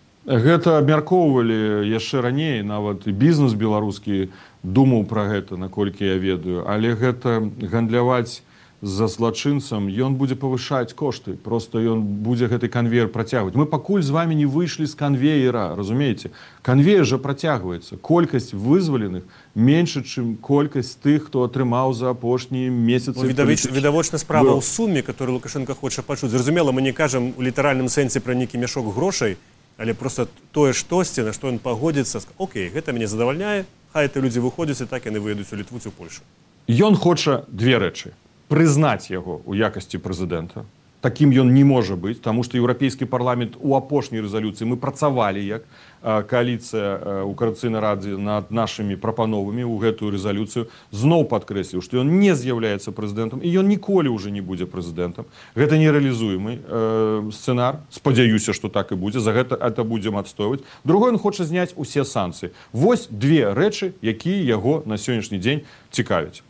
Гэта абмяркоўвалі яшчэ раней, нават і бізнес беларускі думаў пра гэта, наколькі я ведаю, але гэта гандляваць за злачынцам, ён будзе павышаць кошты, просто ён будзе гэты канвеер працягваць. Мы пакуль з вами не выйшлі з канвеера, разумееце? Канвеер жа працягваецца. Колькасць вызваленых менш, чым колькасць тых, хто атрымаў за апошнія месяцы. Ну, відавочна справа ў суме, которую Лукашенко хоча пачуць. Зразумела, мы не кажам у літаральным сэнсе пра нейкі мяшок грошай, але просто тое штосьці, на што ён пагодзіцца, окей, гэта мяне задавальняе, хай это людзі выходзяць, і так яны выедуць у Літву ці ў Польшу. Ён хоча две рэчы. Прызнаць яго ў якасці прэзідэнта Таким ён не можа быць, таму што еўрапейскі парламент у апошняй рэзалюцыі мы працавалі як коаліцыя ў Коаліцыйнай радзе над нашымі прапановамі ў гэтую рэзалюцыю, зноў падкрэсліў, што ён не з'яўляецца прэзідэнтам і ён ніколі ўжо не будзе прэзідэнтам. Гэта нерэалізуемы э, сцэнар, спадзяюся, што так і будзе, за гэта это будзем адстойваць. Другое, ён хоча зняць усе санкцыі. Вось две рэчы, якія яго на сённяшні дзень цікавяць.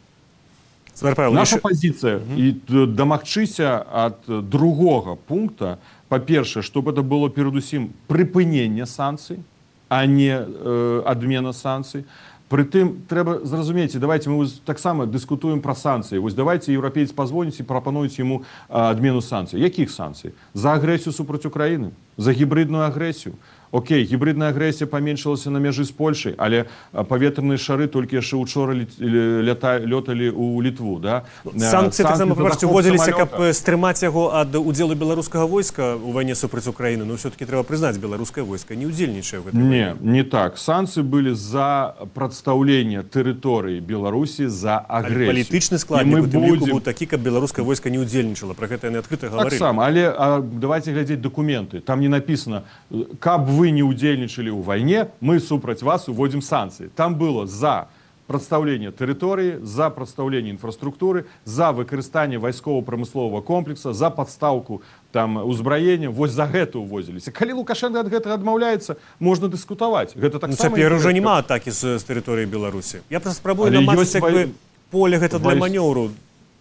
Наша позиция и домагчыся от другого пункта, по-перше, чтобы это было передусім припынение санкций, а не э, адмена санкций. Притым, трэба зразумець, давайте мы так само дискутуем про санкции. Вось давайте европейцы позвоніць и пропонуюць ему э, адмену санкций. Яких санкций? За агрессию супраць Украины? За гибридную агрессию? Окей, гибридная агрессия поменшилася на межы з Польшай, але паветраныя шары толькі яшчэ учора лёталі ў Літву. Да? Санкцыі таксама уводзіліся, каб стрымаць яго ад удзелу беларускага войска ў вайне супраць Украіны. Но все-таки трэба прызнаць, беларускае войска не удзельнічае ў гэтай вайне. Не, не так. Санкцыі былі за прадстаўленне тэрыторыі Беларусі за агрэсію. Палітычны складнік у тым ліку быў такі, каб беларускае войска не удзельнічала. Пра гэта яны адкрыта гаварылі. Так сам, але а, давайте глядзець дакументы. Там не написано, каб вы не удзельнічалі ў вайне, мы супраць вас уводзім санкцыі. Там было за прадстаўленне тэрыторыі, за прадстаўленне інфраструктуры, за выкарыстанне вайскова-прамысловага комплекса, за падстаўку там узбраення. Вось за гэта увозіліся. Калі Лукашенко ад гэтага адмаўляецца, можна дыскутаваць. Гэта так само. Цяпер ужо няма атакі з тэрыторыі Беларусі. Я просто спрабую намацаць як бы поле гэта для манёўру.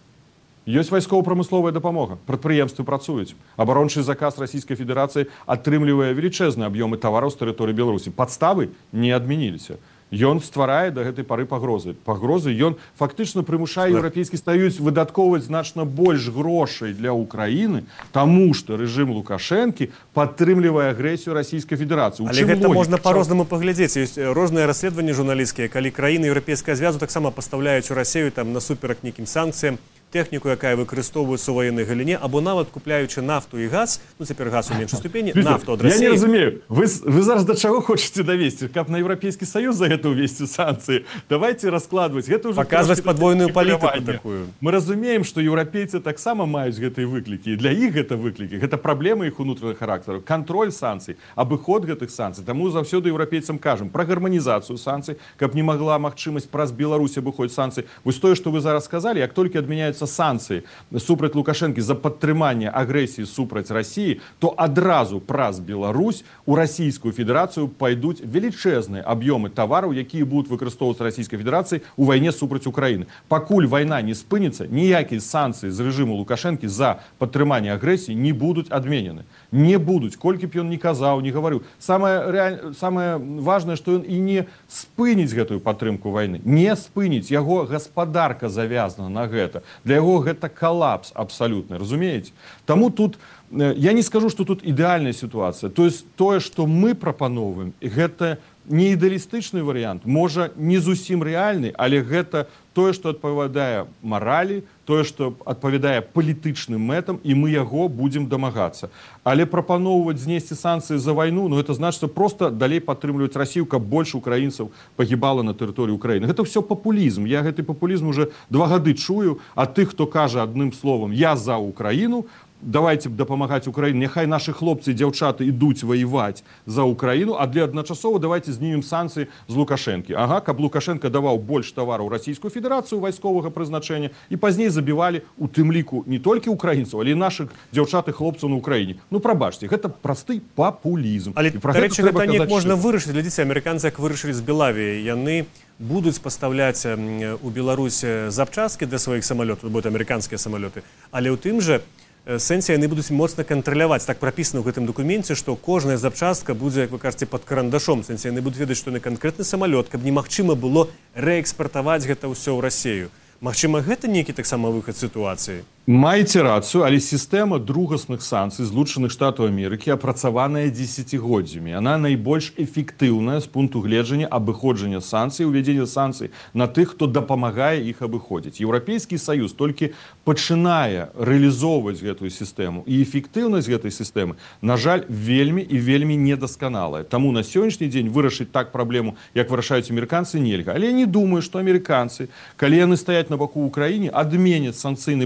Ёсць вайскова-прамысловая дапамога. Прадпрыемствы працуюць. Абарончы заказ Расійскай Федэрацыі атрымлівае велічэзныя аб'ёмы тавараў з тэрыторыі Беларусі. Падставы не адмяніліся. Ён стварае да гэтай пары пагрозы. Пагрозы ён фактычна прымушае Еўрапейскі Саюз выдаткоўваць значна больш грошай для Украіны, таму што рэжым Лукашэнкі падтрымлівае агрэсію Расійскай Федэрацыі. Але гэта можна па-рознаму паглядзець. Ёсць розныя расследаванні журналісцкія, калі краіны Еўрапейскага звязу таксама пастаўляюць у Расію там насуперак нейкім санкцыям тэхніку, якая выкарыстоўваецца ў ваеннай галіне, або нават купляючы нафту і газ, ну цяпер газ у меншай ступені, нафту ад Расіі. Я не разумею, вы, вы зараз да чаго хочаце давесці? Каб на Еўрапейскі Саюз за гэта ўвесці санкцыі? Давайте раскладваць. Гэта ўжо паказваць падвойную палітыку такую. Мы разумеем, што еўрапейцы таксама маюць гэтыя выклікі. І для іх гэта выклікі. Гэта праблема іх унутраных характараў. Кантроль санкцый, абыход гэтых санкцый. Таму заўсёды еўрапейцам кажам пра гарманізацыю санкцый, каб не магла магчымасць праз Беларусь абыходзіць санкцый. Вось тое, што вы зараз сказалі, як толькі адмяняюцца санкцыі супраць Лукашэнкі за падтрыманне агрэсіі супраць Расіі, то адразу праз Беларусь у Расійскую Федэрацыю пайдуць велічэзныя аб'ёмы тавараў, якія будуць выкарыстоўвацца Расійскай Федэрацыяй у вайне супраць Украіны. Пакуль вайна не спыніцца, ніякія санкцыі з рэжыму Лукашэнкі за падтрыманне агрэсіі не будуць адменены. Не будуць, колькі б ён не казаў, не гаварыў. Самае, реаль... Самае важнае, што ён і не спыніць гэтую падтрымку вайны. Не спыніць. Яго гаспадарка завязана на гэта. Для яго гэта коллапс абсолютно, разумеете? Тому тут, я не скажу, что тут идеальная ситуация. То есть, тое, что мы прапановываем, гэта не ідэалістычны варыянт, можа, не зусім рэальны, але гэта тое, што адпавядае маралі, тое, што адпавядае палітычным мэтам, і мы яго будзем дамагацца. Але прапаноўваць знесці санкцыі за вайну, ну гэта значыць проста далей падтрымліваць Расію, каб больш украінцаў пагібала на тэрыторыі Украіны. Гэта ўсё папулізм. Я гэты папулізм уже два гады чую, а тых, хто кажа адным словам «я за Украіну», давайте дапамагаць Украіне, няхай нашы хлопцы і дзяўчаты ідуць ваяваць за Украіну, а для адначасова давайте знімем санкцыі з Лукашэнкі. Ага, каб Лукашенко даваў больш тавараў Расійскую Федэрацыю вайсковага прызначэння і пазней забівалі у тым ліку не толькі украінцаў, але і нашых дзяўчат і хлопцаў на Украіне. Ну прабачце, гэта просты папулізм. Але дарэчы, гэта неяк можна вырашыць. Глядзіце, амерыканцы як вырашылі з Белавіяй, яны будуць пастаўляць у Беларусь запчасткі для сваіх самалётаў, бо это амерыканскія самалёты, але ў тым жа сэнсе яны будуць моцна кантраляваць. Так прапісана ў гэтым дакуменце, што кожная запчастка будзе, як вы кажаце, пад карандашом. Сэнсе яны будуць ведаць, што на канкрэтны самалёт, каб немагчыма было рээкспартаваць гэта ўсё ў Расію. Магчыма, гэта нейкі таксама выхад сітуацыі? Маеце рацыю, але сістэма другасных санкцый Злучаных Штатаў Амерыкі апрацаваная дзесяцігоддзямі. Яна найбольш эфектыўная з пункту гледжання абыходжання санкцый, увядзення санкцый на тых, хто дапамагае іх абыходзіць. Еўрапейскі Саюз толькі пачынае рэалізоўваць гэтую сістэму. І эфектыўнасць гэтай сістэмы, на жаль, вельмі і вельмі недасканалая. Таму на сённяшні дзень вырашыць так праблему, як вырашаюць амерыканцы, нельга. Але я не думаю, што амерыканцы, калі яны стаяць на баку Украіне, адменяць санкцыйны пакет на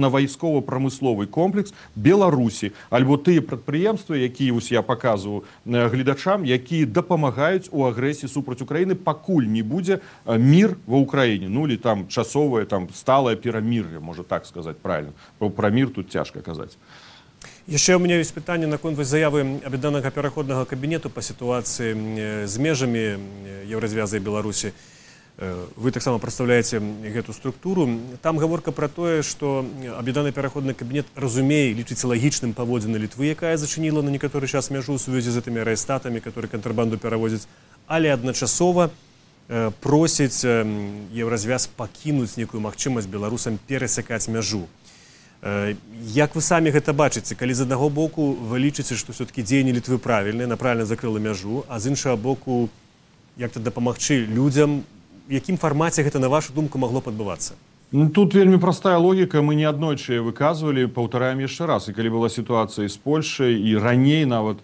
на вайсково-прамысловы комплекс Беларусі, альбо тыя прадпрыемствы, якія вось я паказваю гледачам, якія дапамагаюць у агрэсіі супраць Украіны, пакуль не будзе мір ва Ўкраіне, ну или там часовае, там сталае перамір'е, можа так сказаць правильно. Пра мір тут цяжка казаць. Яшчэ ў мяне ёсць пытанне наконт заявы аб'яднанага пераходнага кабінету па сітуацыі з межамі Еўразвяза і Беларусі. Вы таксама прадстаўляеце гэту структуру. Там гаворка пра тое, што аб'яднаны пераходны кабінет разумее, лічыць лагічным паводзіны Літвы, якая зачыніла на некаторы час мяжу ў сувязі з гэтымі арэстатамі, которые кантрабанду перавозяць, але адначасова просіць Еўразвяз пакінуць некую магчымасць беларусам перасякаць мяжу. Як вы самі гэта бачыце, калі з аднаго боку вы лічыце, што все-таки дзеянні Літвы правільныя, на правільна закрыла мяжу, а з іншага боку як-то дапамагчы людзям, в якім фармаце гэта, на вашу думку, магло б адбывацца? Ну, тут вельмі простая логіка, мы неаднойчы выказвалі, паўтараем яшчэ раз, і калі была сітуацыя з Польшай, і раней нават,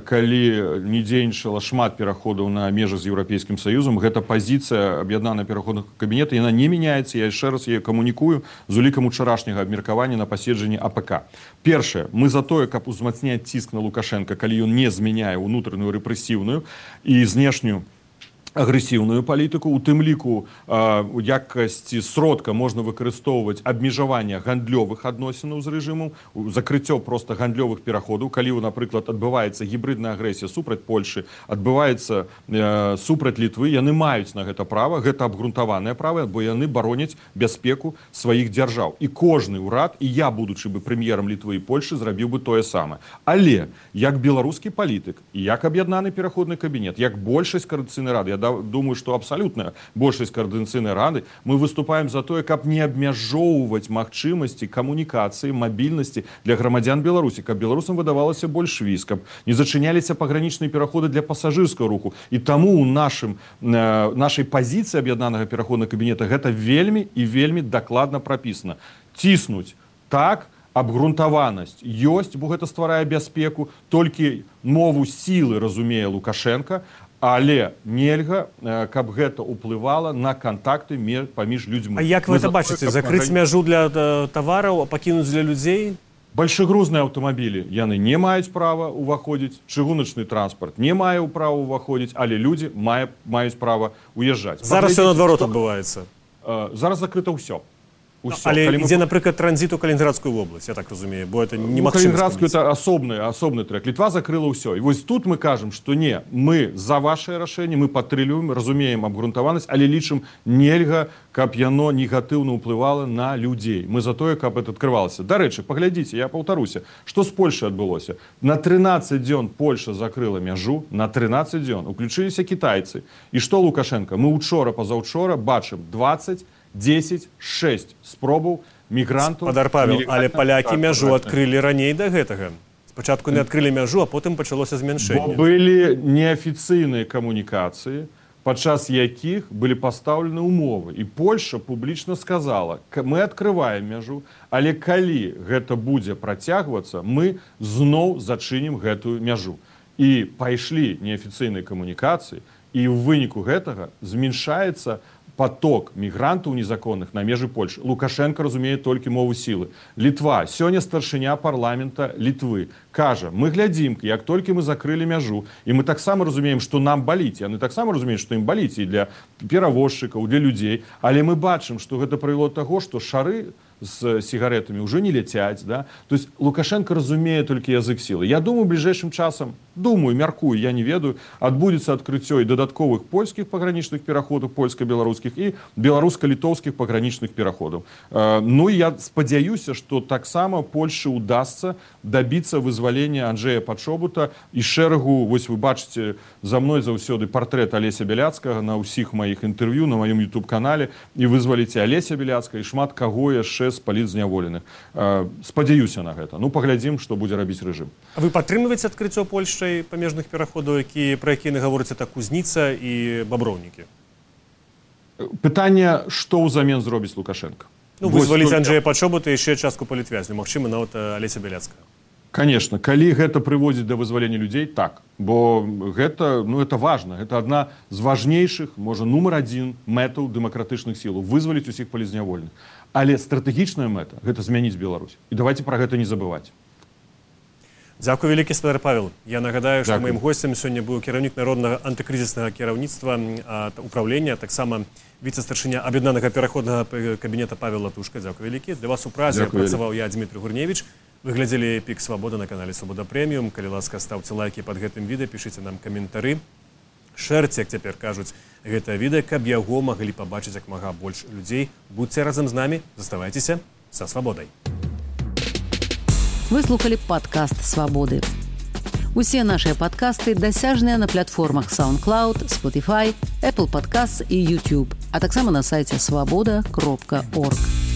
калі не дзейнічала шмат пераходаў на межы з Еўрапейскім Саюзам, гэта пазіцыя аб'яднанага пераходнага кабінета, яна не мяняецца, я яшчэ раз яе камунікую з улікам учарашняга абмеркавання на паседжанні АПК. Першае, мы за тое, каб узмацняць ціск на Лукашенка, калі ён не змяняе ўнутраную рэпрэсіўную і знешнюю агрэсіўную палітыку, у тым ліку у якасці сродка можна выкарыстоўваць абмежаванне гандлёвых адносінаў з рэжымам, закрыццё проста гандлёвых пераходаў, калі, напрыклад, адбываецца гібрыдная агрэсія супраць Польшы, адбываецца э, супраць Літвы, яны маюць на гэта права, гэта абгрунтаванае права, бо яны бароняць бяспеку сваіх дзяржаў. І кожны ўрад, і я, будучы бы прэм'ерам Літвы і Польшы, зрабіў бы тое самае. Але, як беларускі палітык, і як аб'яднаны пераходны кабінет, як большасць Коордынацыйнай рады, я думаю, что абсолютная большасць Коордынацыйнай рады, мы выступаем за тое, каб не абмяжоўваць магчымасці камунікацыі, мабільнасці для грамадзян Беларусі, каб беларусам выдавалася больш віз, каб не зачыняліся пагранічныя пераходы для пасажырскага руху. І таму ў нашым, э, нашай пазіцыі аб'яднанага пераходнага кабінета гэта вельмі і вельмі дакладна прапісана. Ціснуць так, абгрунтаванасць ёсць, бо гэта стварае бяспеку, толькі мову сілы разумее Лукашенка, але нельга, каб гэта ўплывала на кантакты паміж людзьмі. А як вы это бачыце? Закрыць мяжу для тавараў, а пакінуць для людзей? Большегрузныя аўтамабілі яны не маюць права ўваходзіць, чыгуначны транспарт не мае права ўваходзіць, але людзі мае, маюць права уязджаць. Зараз все наадварот адбываецца. Зараз закрыта ўсё. Усё. Але Калі ідзе, мы... напрыклад, транзіт у Калінінградскую вобласць, я так разумею, бо это немагчыма. Калінінградскую это асобны, асобны трек. Літва закрыла ўсё. І вось тут мы кажам, што не, мы за вашае рашэнне, мы падтрымліваем, разумеем абгрунтаванасць, але лічым нельга, каб яно негатыўна ўплывала на людзей. Мы за тое, каб это адкрывалася. Дарэчы, паглядзіце, я паўтаруся, што з Польшай адбылося. На трынаццаць дзён Польша закрыла мяжу, на трынаццаць дзён уключыліся кітайцы. І што Лукашенко? Мы учора, пазаўчора бачым дваццаць дзесяць шэсць спробаў мігрантаў. Спадар Павел, але палякі мяжу адкрылі раней да гэтага. Спачатку не адкрылі мяжу, а потым пачалося змяншэнне. Бо былі неафіцыйныя камунікацыі, падчас якіх былі пастаўлены ўмовы. І Польша публічна сказала, мы адкрываем мяжу, але калі гэта будзе працягвацца, мы зноў зачынім гэтую мяжу. І пайшлі неафіцыйныя камунікацыі, і ў выніку гэтага зменшаецца поток мігрантаў незаконных на межы Польши. Лукашенко разумее толькі мову сілы. Літва, сёння старшыня парламента Літвы, кажа, мы глядзім, як толькі мы закрылі мяжу, і мы таксама разумеем, што нам баліць. Яны таксама разумеюць, што ім баліць і для перавозчыкаў, для людзей. Але мы бачым, што гэта прывяло да таго, што шары з сигаретами уже не летять, да? То есть Лукашенко разумее толькі язык сілы. Я думаю, бліжэйшым часам, думаю, мяркую, я не ведаю, адбудзецца адкрыццё і дадатковых польскіх пагранічных пераходаў, польска-беларускіх і беларуска-літоўскіх пагранічных пераходаў. Ну і я спадзяюся, што таксама Польшы удасца дабіцца вызвалення Анджея Пачобута і шэрагу, вось вы бачыце за мной заўсёды партрэт Алеся Бяляцкага на ўсіх маіх інтэрв'ю на маім YouTube-канале, і вызваліце Алеся Бяляцкага і шмат каго яшчэ з палітзняволеных. Спадзяюся на гэта. Ну, паглядзім, што будзе рабіць рэжым. А вы падтрымліваеце адкрыццё Польшчай памежных пераходаў, які, пра якія гаворыце, так Кузніца і Баброўнікі? Пытанне, што ўзамен зробіць Лукашенко? Ну, вызваліць Анджея Пачобута і яшчэ частку палітвязню, магчыма, нават Алеся Бяляцкага. Конечно, калі гэта прыводзіць да вызвалення людзей, так. Бо гэта, ну, это важна. Гэта адна з важнейшых, можа, нумар адзін мэтаў дэмакратычных сілаў — вызваліць усіх палітзнявольных. Але стратэгічная мэта – гэта змяніць Беларусь. І давайте пра гэта не забываць. Дзякуй вялікі, спадар Павел. Я нагадаю, што Дзякуй. маім госцем сёння быў кіраўнік народнага антыкрызіснага кіраўніцтва управлення, таксама віцэ-старшыня аб'яднанага пераходнага кабінета Павел Латушка. Дзякуй вялікі. Для вас у празе працаваў я, Дмітрий Гурневіч. Вы глядзелі «Пік Свабода» на канале «Свабода Прэміум». Калі ласка, ставце лайкі пад гэтым відэа, пішыце нам каментары. Шэрце, як цяпер кажуць, гэтае відэа, каб яго маглі пабачыць як мага больш людзей. Будзьце разам з намі, заставайцеся са свабодай. Вы слухали падкаст «Свабоды». Усе нашыя падкасты дасяжныя на платформах SoundCloud, Spotify, Apple Podcasts і YouTube, а таксама на сайце свабода кропка орг.